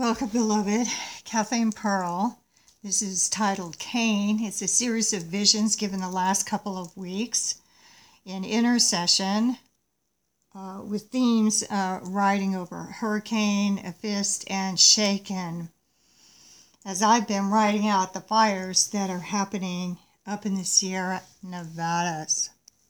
Welcome, beloved. Kathleen Pearl. This is titled Cain. It's a series of visions given the last couple of weeks in intercession with themes riding over hurricane, Aphist, and shaken. As I've been writing out the fires that are happening up in the Sierra Nevadas.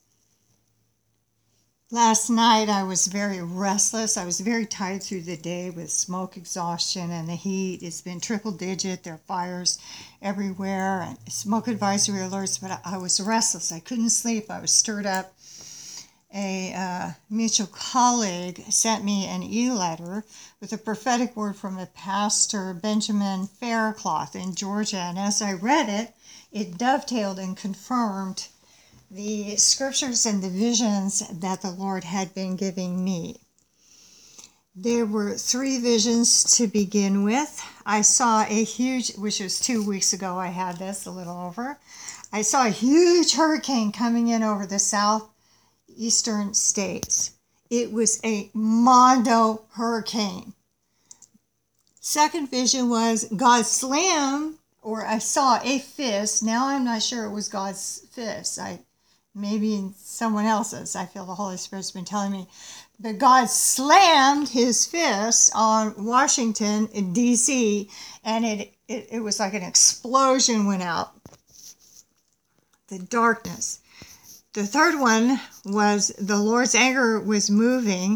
Last night I was very restless. I was very tired through the day with smoke exhaustion and the heat. It's been triple digit. There are fires everywhere and smoke advisory alerts, but I was restless. I couldn't sleep. I was stirred up. A mutual colleague sent me an e-letter with a prophetic word from a pastor, Benjamin Faircloth in Georgia. And as I read it, it dovetailed and confirmed the scriptures and the visions that the Lord had been giving me. There were 3 visions to begin with. I saw a huge, which was 2 weeks ago I had this, a little over. I saw a huge hurricane coming in over the southeastern states. It was a mondo hurricane. Second vision was God slammed, or I saw a fist. Now I'm not sure it was God's fist. Maybe in someone else's. I feel the Holy Spirit's been telling me. But God slammed his fist on Washington, D.C., and it was like an explosion went out. The darkness. The third one was the Lord's anger was moving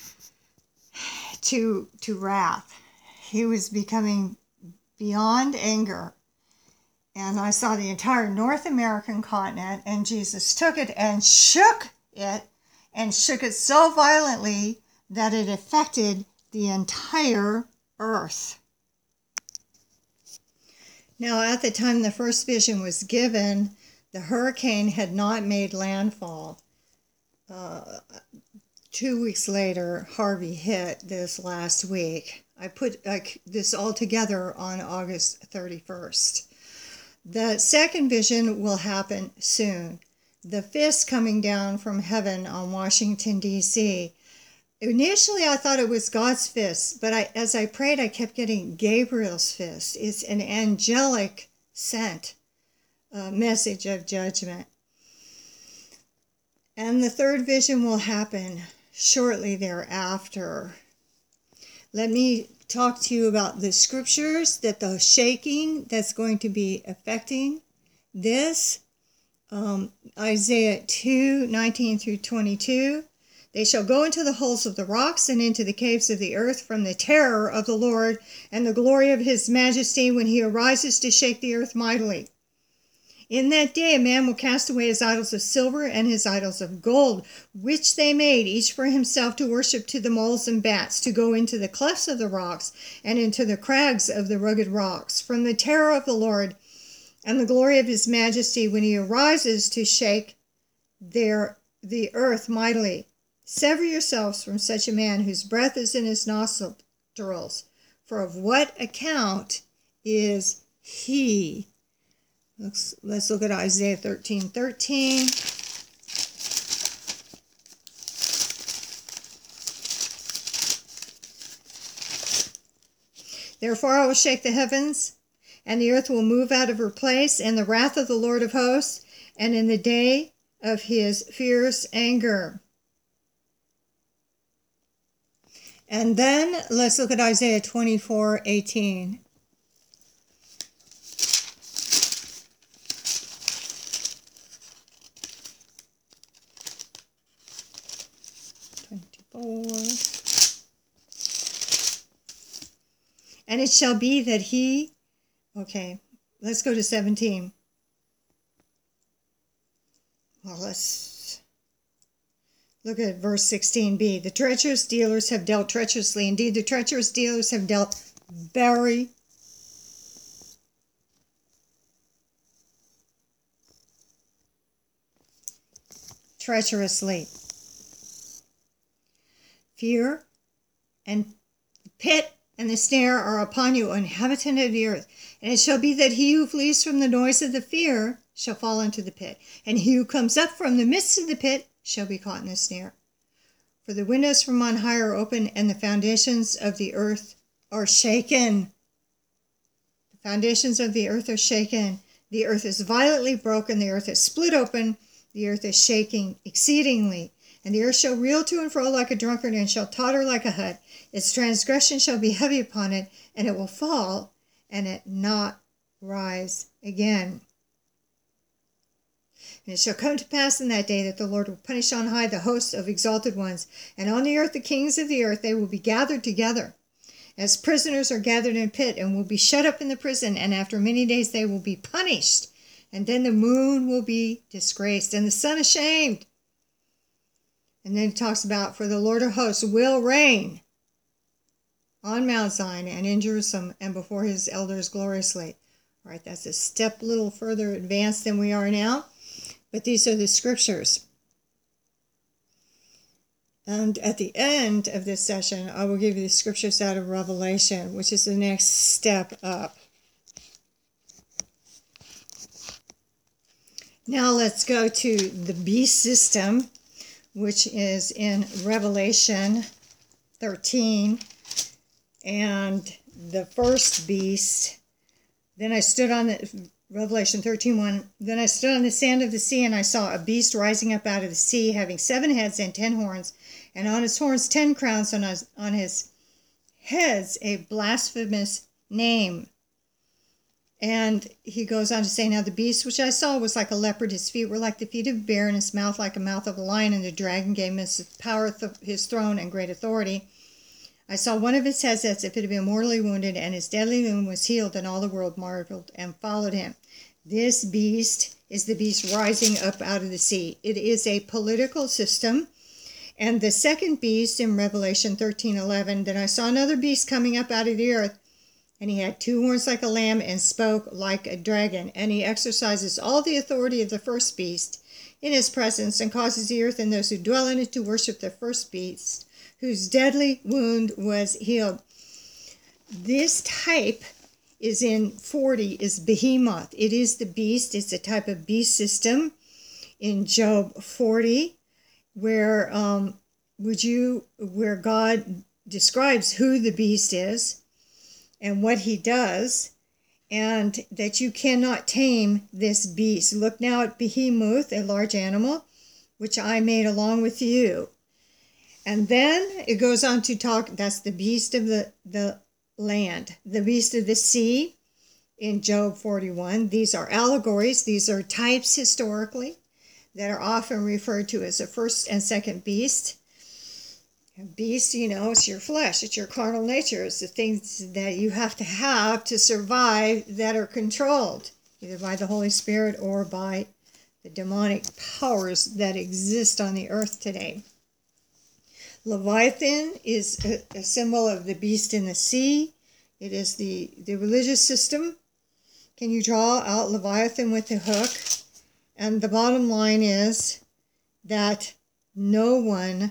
to wrath. He was becoming beyond anger. And I saw the entire North American continent, and Jesus took it and shook it so violently that it affected the entire earth. Now, at the time the first vision was given, the hurricane had not made landfall. 2 weeks later, Harvey hit this last week. I put this all together on August 31st. The second vision will happen soon. The fist coming down from heaven on Washington, D.C. Initially, I thought it was God's fist, but as I prayed, I kept getting Gabriel's fist. It's an angelic sent message of judgment. And the third vision will happen shortly thereafter. Let me talk to you about the scriptures that the shaking that's going to be affecting this. Isaiah 2:19 through 22. They shall go into the holes of the rocks and into the caves of the earth from the terror of the Lord and the glory of his majesty when he arises to shake the earth mightily. In that day a man will cast away his idols of silver and his idols of gold, which they made, each for himself to worship to the moles and bats, to go into the clefts of the rocks and into the crags of the rugged rocks, from the terror of the Lord and the glory of his majesty when he arises to shake the earth mightily. Sever yourselves from such a man whose breath is in his nostrils, for of what account is he? Let's look at Isaiah 13:13. Therefore I will shake the heavens, and the earth will move out of her place, and the wrath of the Lord of hosts, and in the day of his fierce anger. And then let's look at Isaiah 24:18. And it shall be that he, okay, let's go to 17. Well, let's look at verse 16b. The treacherous dealers have dealt treacherously. Indeed, the treacherous dealers have dealt very treacherously. Fear and the pit and the snare are upon you, O inhabitant of the earth. And it shall be that he who flees from the noise of the fear shall fall into the pit, and he who comes up from the midst of the pit shall be caught in the snare. For the windows from on high are open, and the foundations of the earth are shaken. The foundations of the earth are shaken. The earth is violently broken. The earth is split open. The earth is shaking exceedingly. And the earth shall reel to and fro like a drunkard, and shall totter like a hut. Its transgression shall be heavy upon it, and it will fall, and it not rise again. And it shall come to pass in that day that the Lord will punish on high the hosts of exalted ones, and on the earth the kings of the earth, they will be gathered together, as prisoners are gathered in a pit, and will be shut up in the prison, and after many days they will be punished. And then the moon will be disgraced, and the sun ashamed. And then it talks about, for the Lord of hosts will reign on Mount Zion and in Jerusalem and before his elders gloriously. All right, that's a step a little further advanced than we are now. But these are the scriptures. And at the end of this session, I will give you the scriptures out of Revelation, which is the next step up. Now let's go to the beast system, which is in Revelation 13. And the first beast, then I stood on the, Revelation 13:1, then I stood on the sand of the sea, and I saw a beast rising up out of the sea, having 7 heads and 10 horns, and on his horns 10 crowns, and on his heads a blasphemous name. And he goes on to say, now the beast which I saw was like a leopard, his feet were like the feet of a bear, and his mouth like a mouth of a lion, and the dragon gave him his power, his throne, and great authority. I saw one of his heads as if it had been mortally wounded, and his deadly wound was healed, and all the world marveled and followed him. This beast is the beast rising up out of the sea. It is a political system. And the second beast in Revelation 13:11, then I saw another beast coming up out of the earth, and he had 2 horns like a lamb and spoke like a dragon. And he exercises all the authority of the first beast in his presence, and causes the earth and those who dwell in it to worship the first beast, whose deadly wound was healed. This type is in 40, is Behemoth. It is the beast. It's a type of beast system in Job 40, where God describes who the beast is and what he does, and that you cannot tame this beast. Look now at Behemoth, a large animal, which I made along with you. And then it goes on to talk, that's the beast of the land, the beast of the sea in Job 41. These are allegories. These are types historically that are often referred to as the first and second beast. A beast, you know, it's your flesh, it's your carnal nature, it's the things that you have to survive that are controlled, either by the Holy Spirit or by the demonic powers that exist on the earth today. Leviathan is a symbol of the beast in the sea. It is the religious system. Can you draw out Leviathan with the hook? And the bottom line is that no one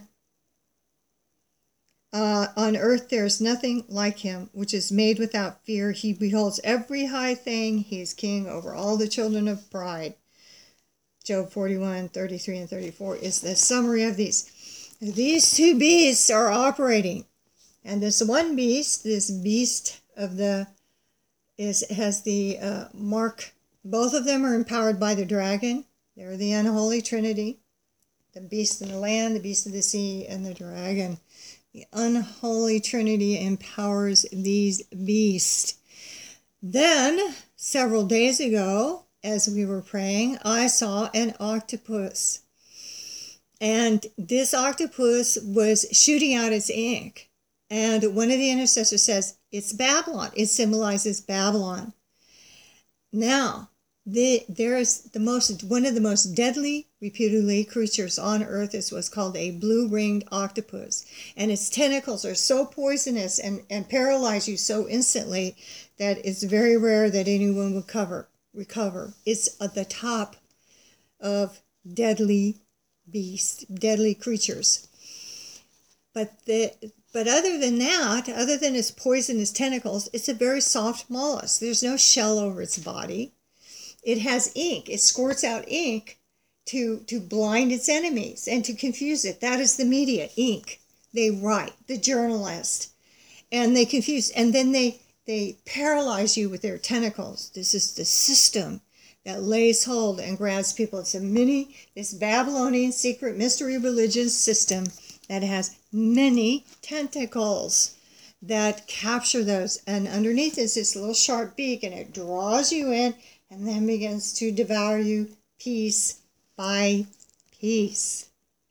on earth, there is nothing like him, which is made without fear. He beholds every high thing. He is king over all the children of pride. Job 41, 33, and 34 is the summary of these. These 2 beasts are operating. And this one beast, this beast of has the mark. Both of them are empowered by the dragon. They're the unholy trinity. The beast of the land, the beast of the sea, and the dragon. The unholy trinity empowers these beasts. Then, several days ago, as we were praying, I saw an octopus. And this octopus was shooting out its ink. And one of the intercessors says, it's Babylon. It symbolizes Babylon. Now, there is one of the most deadly, reputedly, creatures on earth is what's called a blue-ringed octopus. And its tentacles are so poisonous and paralyze you so instantly that it's very rare that anyone would recover. It's at the top of deadly beasts, deadly creatures. But other than that, other than its poisonous tentacles, it's a very soft mollusk. There's no shell over its body. It has ink. It squirts out ink to blind its enemies and to confuse it. That is the media, ink. They write, the journalist. and they confuse, and then they paralyze you with their tentacles. This is the system that lays hold and grabs people. It's this Babylonian secret mystery religion system that has many tentacles that capture those. And underneath is this little sharp beak, and it draws you in and then begins to devour you piece by piece.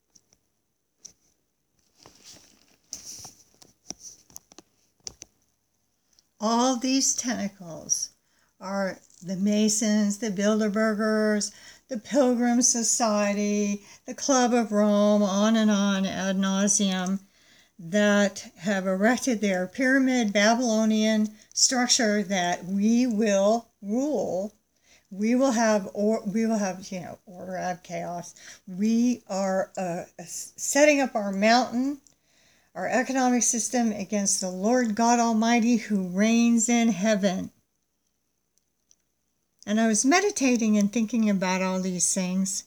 All these tentacles are the Masons, the Bilderbergers, the Pilgrim Society, the Club of Rome, on and on ad nauseum, that have erected their pyramid Babylonian structure that we will rule. We will have order out of chaos. We are setting up our mountain, our economic system against the Lord God Almighty who reigns in heaven. And I was meditating and thinking about all these things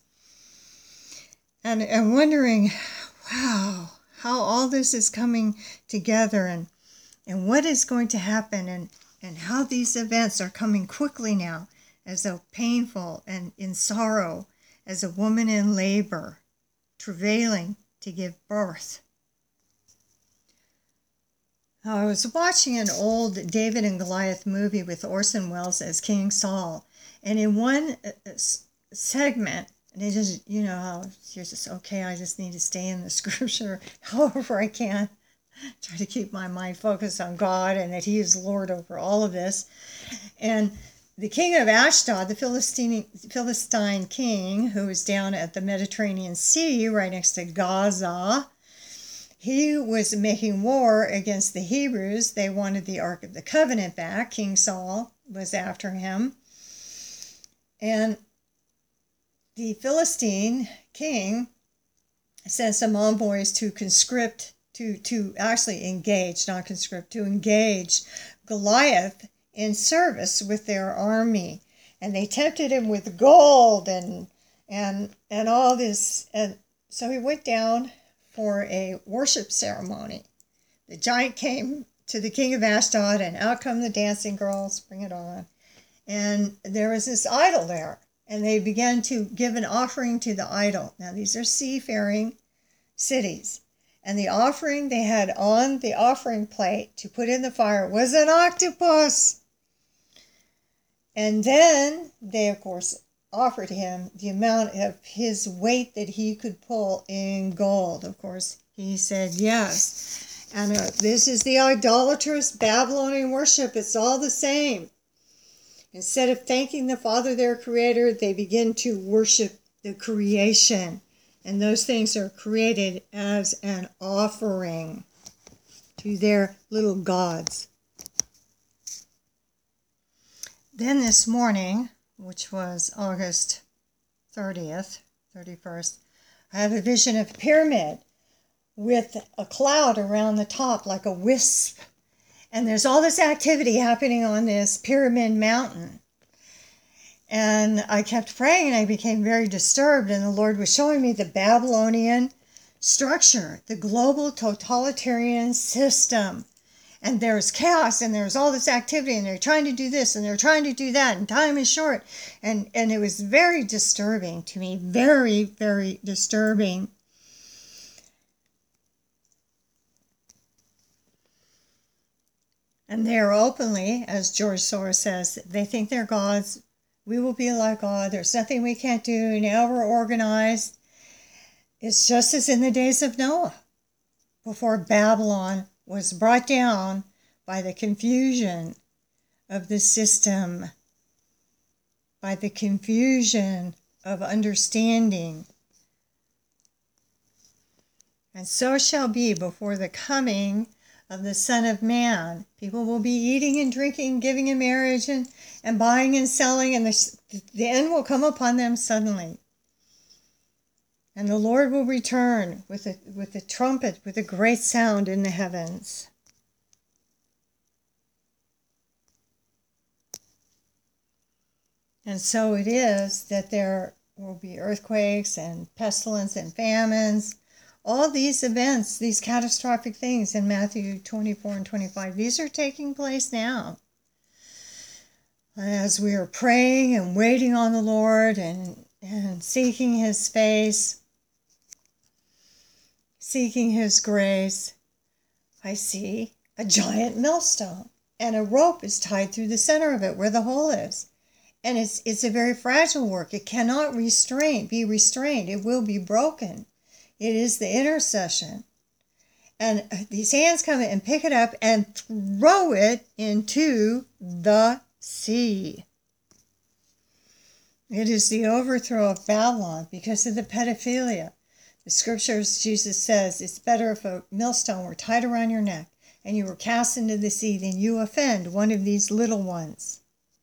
and wondering, wow, how all this is coming together and what is going to happen and how these events are coming quickly now, as though painful and in sorrow, as a woman in labor, travailing to give birth. I was watching an old David and Goliath movie with Orson Welles as King Saul. And in one segment, and it just, how you're just, okay, I just need to stay in the scripture however I can. Try to keep my mind focused on God and that he is Lord over all of this. And the king of Ashdod, the Philistine king, who was down at the Mediterranean Sea right next to Gaza, he was making war against the Hebrews. They wanted the Ark of the Covenant back. King Saul was after him. And the Philistine king sent some envoys to conscript, to actually engage, not conscript, to engage Goliath in service with their army. And they tempted him with gold and all this. And so he went down for a worship ceremony. The giant came to the king of Ashdod, and out come the dancing girls, bring it on. And there was this idol there, and they began to give an offering to the idol. Now, these are seafaring cities, and the offering they had on the offering plate to put in the fire was an octopus. And then they, of course, offered him the amount of his weight that he could pull in gold. Of course, he said yes. And this is the idolatrous Babylonian worship. It's all the same. Instead of thanking the Father, their creator, they begin to worship the creation. And those things are created as an offering to their little gods. Then this morning, which was August 30th, 31st, I have a vision of a pyramid with a cloud around the top like a wisp. And there's all this activity happening on this pyramid mountain. And I kept praying and I became very disturbed, and the Lord was showing me the Babylonian structure, the global totalitarian system. And there's chaos and there's all this activity and they're trying to do this and they're trying to do that and time is short. And it was very disturbing to me, very, very disturbing. And they are openly, as George Soros says, they think they're gods. We will be like God. There's nothing we can't do. Now we're organized. It's just as in the days of Noah, before Babylon was brought down by the confusion of the system, by the confusion of understanding. And so shall be before the coming of the Son of Man. People will be eating and drinking, giving in marriage, and buying and selling, and the end will come upon them suddenly. And the Lord will return with a trumpet, with a great sound in the heavens. And so it is that there will be earthquakes and pestilence and famines All these events, these catastrophic things in Matthew 24 and 25, these are taking place now. As we are praying and waiting on the Lord and seeking His face, seeking His grace, I see a giant millstone, and a rope is tied through the center of it where the hole is. And it's a very fragile work. It cannot be restrained. It will be broken. It is the intercession. And these hands come in and pick it up and throw it into the sea. It is the overthrow of Babylon because of the pedophilia. The scriptures, Jesus says, it's better if a millstone were tied around your neck and you were cast into the sea than you offend one of these little ones.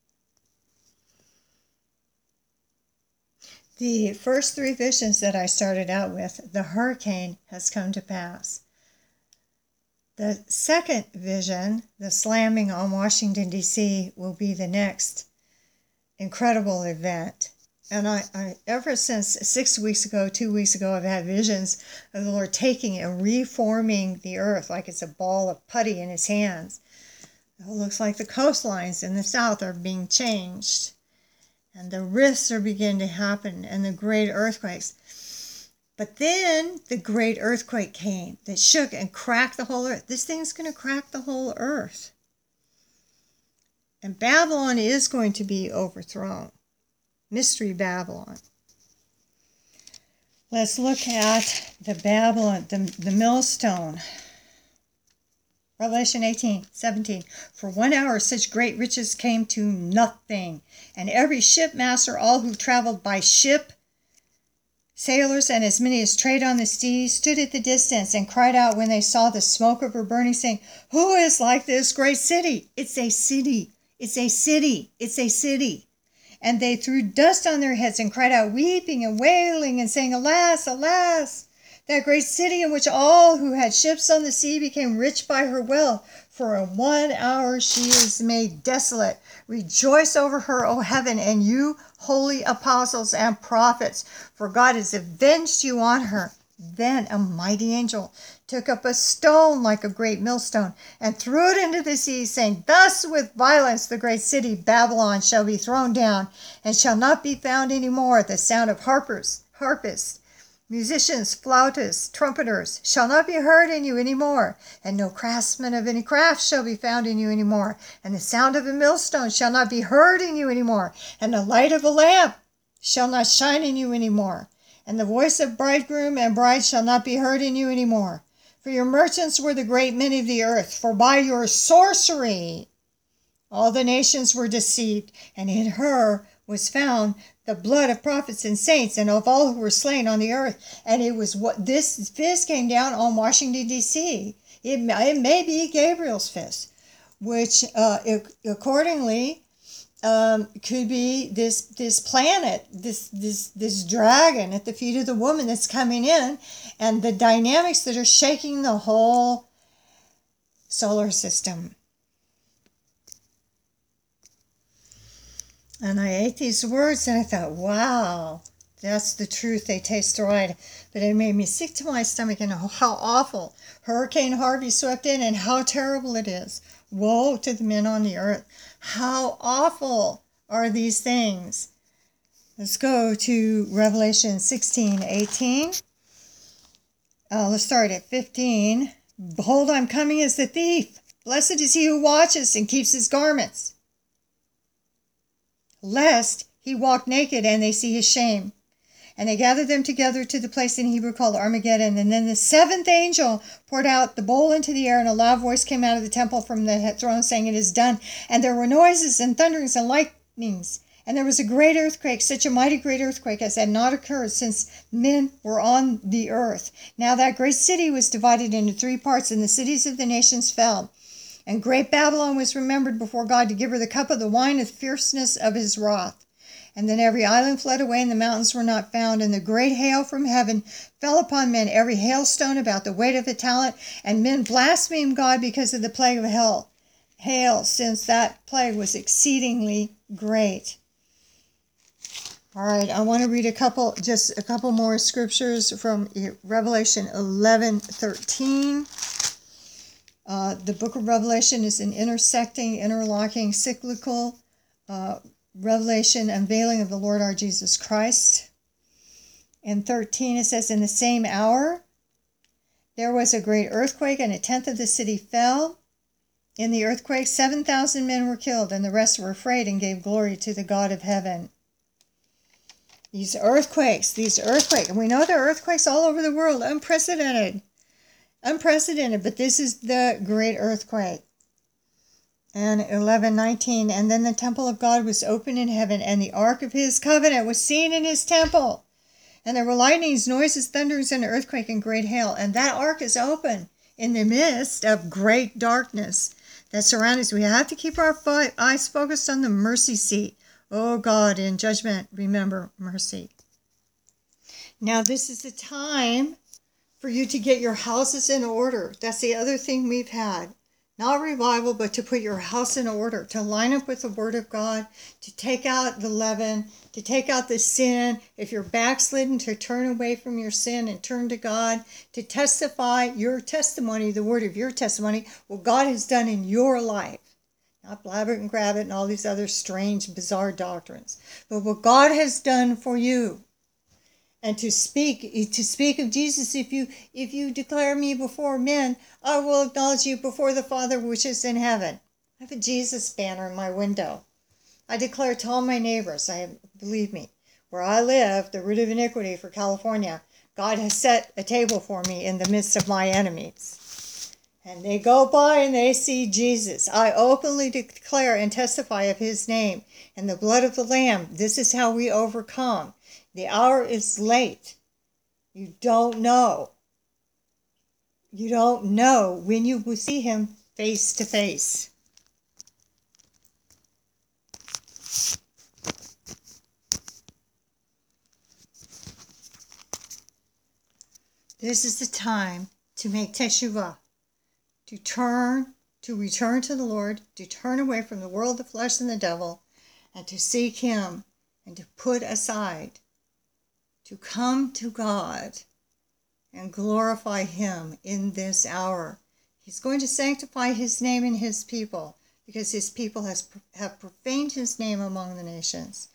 The first three visions that I started out with, the hurricane has come to pass. The second vision, the slamming on Washington, D.C., will be the next incredible event. And I ever since 6 weeks ago, 2 weeks ago, I've had visions of the Lord taking and reforming the earth like it's a ball of putty in His hands. It looks like the coastlines in the south are being changed. And the rifts are beginning to happen, and the great earthquakes. But then the great earthquake came that shook and cracked the whole earth. This thing's going to crack the whole earth. And Babylon is going to be overthrown. Mystery Babylon. Let's look at the Babylon, the millstone. Revelation 18:17. For 1 hour such great riches came to nothing, and every shipmaster, all who traveled by ship, sailors, and as many as trade on the sea, stood at the distance and cried out when they saw the smoke of her burning, saying, Who is like this great city? It's a city. It's a city. It's a city. And they threw dust on their heads and cried out, weeping and wailing and saying, Alas, alas! That great city in which all who had ships on the sea became rich by her wealth. For in 1 hour she is made desolate. Rejoice over her, O heaven, and you, holy apostles and prophets, for God has avenged you on her. Then a mighty angel took up a stone like a great millstone and threw it into the sea, saying, Thus with violence the great city Babylon shall be thrown down, and shall not be found any more. The sound of harpists, musicians, flautists, trumpeters shall not be heard in you any more, and no craftsman of any craft shall be found in you any more, and the sound of a millstone shall not be heard in you any more, and the light of a lamp shall not shine in you any more, and the voice of bridegroom and bride shall not be heard in you any more. For your merchants were the great men of the earth, for by your sorcery all the nations were deceived, and in her was found the blood of prophets and saints and of all who were slain on the earth. And it was what this fist came down on Washington, D.C. It may be Gabriel's fist, which accordingly could be this planet, this dragon at the feet of the woman that's coming in, and the dynamics that are shaking the whole solar system. And I ate these words and I thought, wow, that's the truth. They taste right. But it made me sick to my stomach, and how awful Hurricane Harvey swept in and how terrible it is. Woe to the men on the earth. How awful are these things. Let's go to Revelation 16:18. Let's start at 15. Behold, I'm coming as the thief. Blessed is he who watches and keeps his garments, lest he walk naked and they see his shame. And they gathered them together to the place in Hebrew called Armageddon. And then the seventh angel poured out the bowl into the air, and a loud voice came out of the temple from the throne saying, It is done. And there were noises and thunderings and lightnings. And there was a great earthquake, such a mighty great earthquake as had not occurred since men were on the earth. Now that great city was divided into 3 parts, and the cities of the nations fell. And great Babylon was remembered before God to give her the cup of the wine of the fierceness of his wrath. And then every island fled away, and the mountains were not found. And the great hail from heaven fell upon men, every hailstone about the weight of a talent. And men blasphemed God because of the plague of hail, since that plague was exceedingly great. All right, I want to read just a couple more scriptures from Revelation 11:13. The book of Revelation is an intersecting, interlocking, cyclical revelation, unveiling of the Lord our Jesus Christ. In 13, it says, in the same hour, there was a great earthquake, and 1/10 of the city fell. In the earthquake, 7,000 men were killed, and the rest were afraid and gave glory to the God of heaven. These earthquakes, and we know there are earthquakes all over the world, unprecedented, but this is the great earthquake. And 11:19, and then the temple of God was opened in heaven, and the ark of his covenant was seen in his temple. And there were lightnings, noises, thunderings, and earthquake, and great hail. And that ark is open in the midst of great darkness that surrounds us. We have to keep our eyes focused on the mercy seat. Oh God, in judgment, remember mercy. Now this is the time for you to get your houses in order. That's the other thing we've had. Not revival, but to put your house in order, to line up with the Word of God, to take out the leaven, to take out the sin. If you're backslidden, to turn away from your sin and turn to God, to testify your testimony, the word of your testimony, what God has done in your life. Not blab it and grab it and all these other strange, bizarre doctrines, but what God has done for you. And to speak of Jesus, if you declare me before men, I will acknowledge you before the Father which is in heaven. I have a Jesus banner in my window. I declare to all my neighbors, believe me, where I live, the root of iniquity for California, God has set a table for me in the midst of my enemies. And they go by and they see Jesus. I openly declare and testify of his name and the blood of the Lamb. This is how we overcome. The hour is late. You don't know. You don't know when you will see him face to face. This is the time to make teshuvah, to return to the Lord, to turn away from the world, the flesh, and the devil, and to seek him, and to put aside, to come to God and glorify him in this hour. He's going to sanctify his name and his people, because his people have profaned his name among the nations.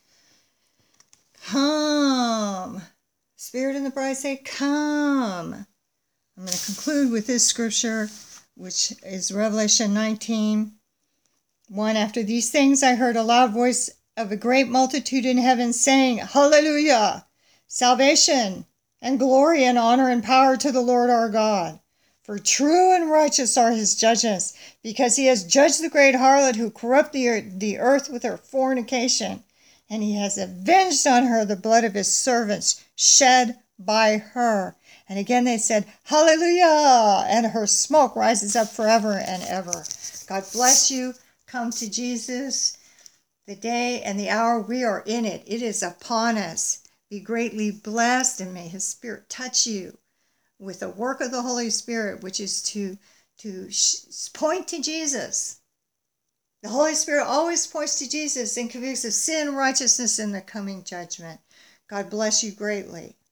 Come. Spirit and the bride say, come. I'm going to conclude with this scripture, which is Revelation 19:1. After these things I heard a loud voice of a great multitude in heaven saying, Hallelujah! Salvation and glory and honor and power to the Lord our God. For true and righteous are his judgments, because he has judged the great harlot who corrupted the earth with her fornication, and he has avenged on her the blood of his servants shed by her. And again they said, Hallelujah! And her smoke rises up forever and ever. God bless you. Come to Jesus. The day and the hour, we are in it. It is upon us. Be greatly blessed, and may his Spirit touch you with the work of the Holy Spirit, which is to point to Jesus. The Holy Spirit always points to Jesus and convicts of sin, righteousness, and the coming judgment. God bless you greatly.